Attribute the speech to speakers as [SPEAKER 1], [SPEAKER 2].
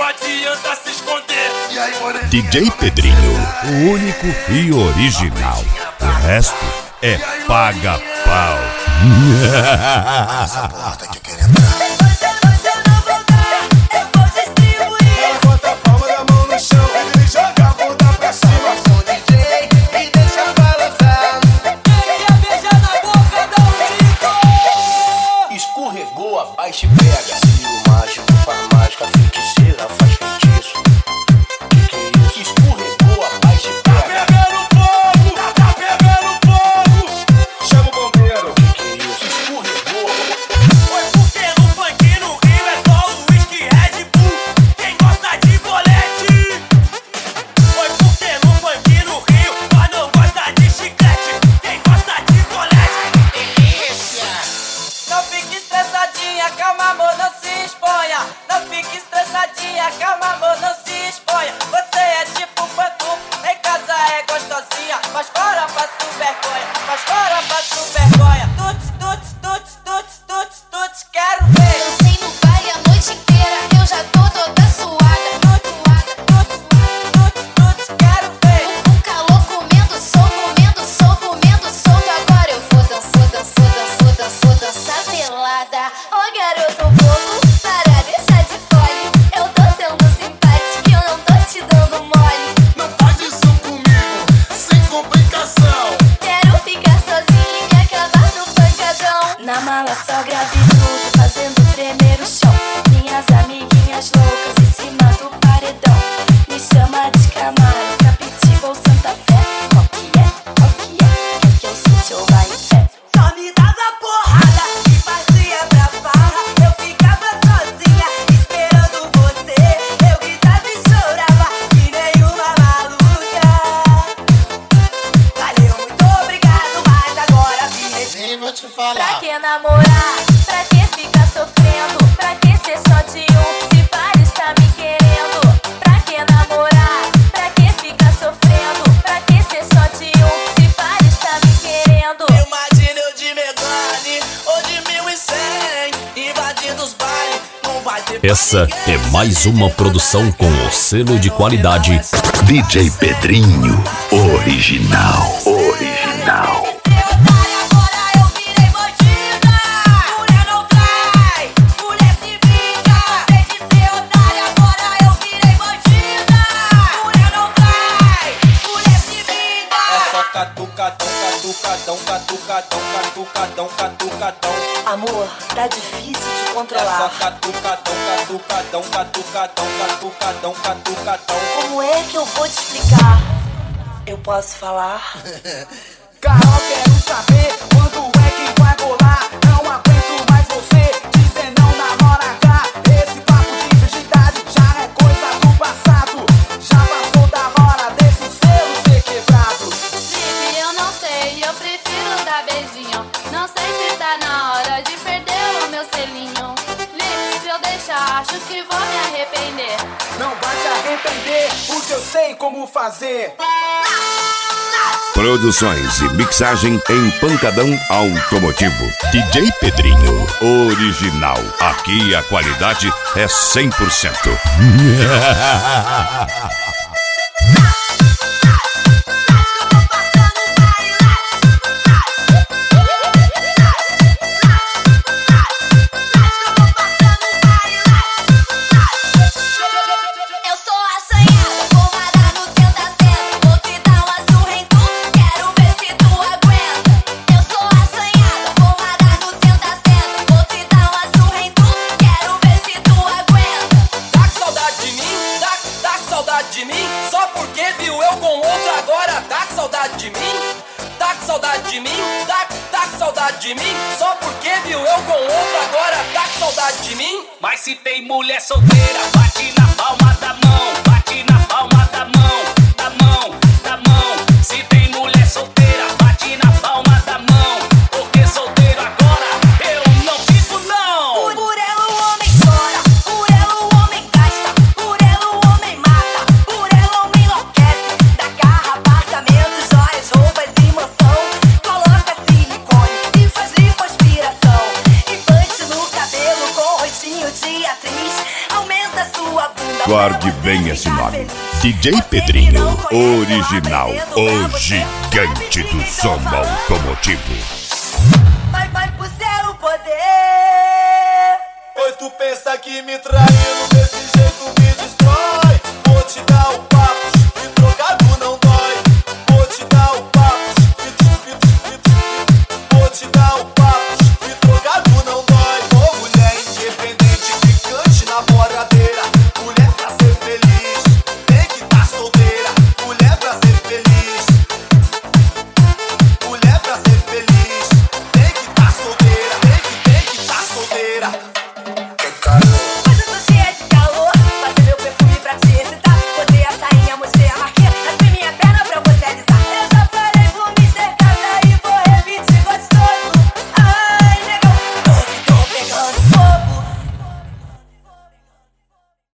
[SPEAKER 1] adianta se esconder. E aí, moreninha?
[SPEAKER 2] DJ Pedrinho, o único e original. O resto é paga-pau.
[SPEAKER 3] Essa porra tá aqui querendo entrar.
[SPEAKER 4] Abaixa e pega. Se o mágico faz mágica, a feiticeira faz feitiço. Que é isso? Escorregou, abaixa e pega.
[SPEAKER 1] Tá pegando fogo! Tá pegando fogo! Chama o bombeiro.
[SPEAKER 4] Que é isso? Escorregou.
[SPEAKER 1] Foi porque no funk no Rio é só uísque Red Bull. Quem gosta de bolete? Foi porque no funk no Rio nós não gosta de chiclete. Quem gosta de bolete?
[SPEAKER 4] Delícia.
[SPEAKER 5] Não fique estressadinha, calma amor, não se exponha. Não fique estressadinha, calma amor, não se exponha. Você é tipo pantufa, em casa é gostosinha, mas fora passo vergonha, mas fora passo vergonha. Tuts, tuts, tuts, tuts, tuts, tuts, quero ver.
[SPEAKER 6] Dancei no baile a noite inteira, eu já tô toda suada.
[SPEAKER 5] Tuts, tuts, tuts, tuts, quero ver.
[SPEAKER 6] Um calor comendo solto. Agora eu vou dançar pelada. Ô garoto bobo, para deixar de fole. Eu tô sendo simpática e eu não tô te dando mole.
[SPEAKER 3] Não faz isso comigo, sem complicação.
[SPEAKER 6] Quero ficar sozinha e me acabar no pancadão. Na mala só grave tudo, fazendo tremer o chão. Minhas amiguinhas loucas em cima do paredão. Me chama de Camaro, Capitiba ou Santa Fé. Qual que é? Quer que eu sente ou vai em pé?
[SPEAKER 5] Só me dava porrada e partia pra farra. Eu ficava sozinha esperando você. Eu gritava e chorava que nem uma maluca. Valeu, muito obrigado, mas agora vim responder.
[SPEAKER 3] Nem vou te
[SPEAKER 6] Pra
[SPEAKER 3] falar.
[SPEAKER 6] que namorar? Pra que ficar sofrendo? Pra que ser só de um? Se vários tá me querendo. Pra que namorar? Pra que ficar sofrendo? Pra que ser só de um? Se vários tá me querendo.
[SPEAKER 4] Imagina eu de Megane ou de 1100 invadindo os bailes. Não vai ter
[SPEAKER 2] Essa é mais uma produção com o selo de qualidade DJ Pedrinho, original.
[SPEAKER 5] Agora eu virei bandida. Mulher não trai, mulher se vinga. Sei de ser otária, agora eu virei bandida. Mulher não trai, mulher se vinga.
[SPEAKER 4] É só catucadão, catucadão, catucadão, catucadão, catucadão.
[SPEAKER 5] Amor, tá difícil de
[SPEAKER 4] É só
[SPEAKER 5] controlar.
[SPEAKER 4] catucadão, catucadão, catucadão, catucadão, catucadão.
[SPEAKER 5] Como é que eu vou te explicar? Eu posso falar?
[SPEAKER 7] Carol, quero saber quando é que vai rolar. Não aguento mais você dizer não na hora H. Esse papo de virgindade já é coisa do passado. Já passou da hora desse selo ser quebrado.
[SPEAKER 6] Lipe, eu não sei, eu prefiro dar beijinho. Não sei se tá na hora de perder o meu selinho. Lipe, se eu deixar, acho que vou me arrepender.
[SPEAKER 7] Não vai se arrepender, porque eu sei como fazer.
[SPEAKER 2] Produções e mixagem em Pancadão Automotivo. DJ Pedrinho, original. Aqui a qualidade é 100%.
[SPEAKER 6] Eu sou assanhada, vou mandar no teu da cena. Vou te dar uma surra em tu, quero ver se tu aguenta. Eu sou assanhada, vou mandar no teu da cena. Vou te dar uma surra em tu, quero ver se tu aguenta.
[SPEAKER 4] Tá com saudade de mim? Tá com saudade de mim? Só porque viu eu com outro agora. Tá com saudade de mim? Tá com saudade de mim? Tá com saudade de mim? Só porque viu eu com outro agora. Tá com saudade de mim?
[SPEAKER 1] Mas se tem mulher solteira, bate na palma da mão. Bate na palma da mão, da mão, da mão. Se tem mulher solteira, bate na palma da mão. Porque solteiro agora eu não fico não.
[SPEAKER 5] Por ela o homem chora, por ela o homem gasta, por ela o homem mata, por ela o homem enlouquece. Da carro, apartamento, joias, roupas e mansão. Coloca silicone e faz lipoaspiração. Implante no cabelo com rostinho de atriz. Aumenta sua bunda,
[SPEAKER 2] Guarde bem esse nome. DJ Pedrinho, original, o gigante do som automotivo.
[SPEAKER 5] Vai pro seu poder.
[SPEAKER 3] Pois tu pensa que me traiu